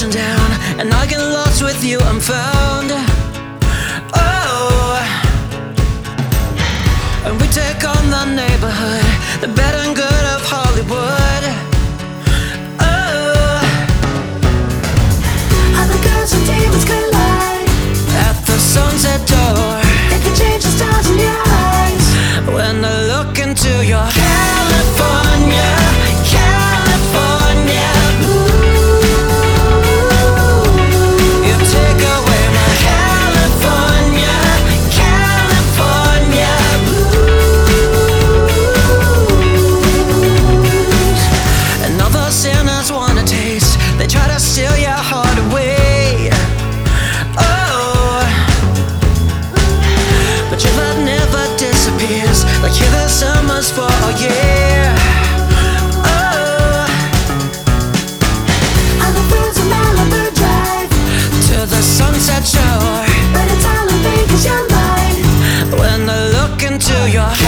crashing down, and I get lost with you, I'm found. Oh, and we take on the neighborhood, the bad and good of Hollywood. Oh, How the girls and demons collide at the sunset door, they can change the stars in your eyes. when I look into your California, California. You take away my California, California blues. And all the sinners wanna taste, they try to steal your heart away. Oh, but your love never disappears, like here the summer's for a year. Oh, On the fields of Malibu Drive, to the sunset shore, but it's all in Vegas, you're mine. when I look into your